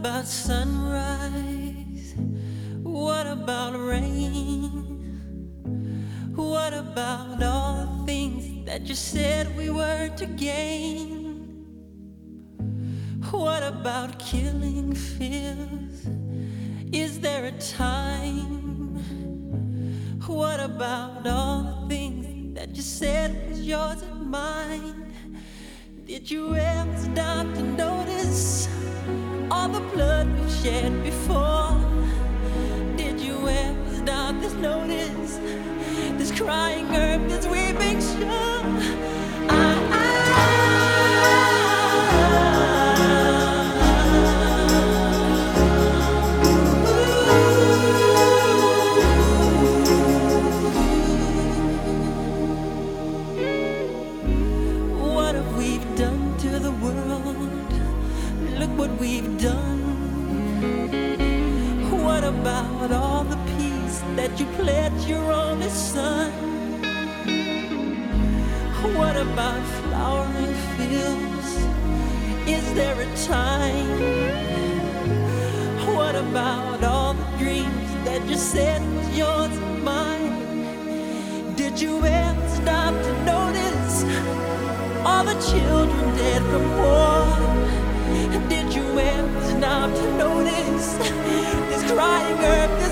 about sunrise? What about rain? What about all the things that you said we were to gain? What about killing fears? Is there a time? What about all the things that you said was yours and mine? Did you ever stop to notice all the blood we've shed before? Did you ever stop to notice this crying earth, this weeping shore? What have we done to the world? Look what we've done. What about all the peace that you pledged your only son? What about flowering fields? Is there a time? What about all the dreams that you said was yours and mine? Did you ever stop to notice all the children dead from war? Did you ever stop to notice this crying earth?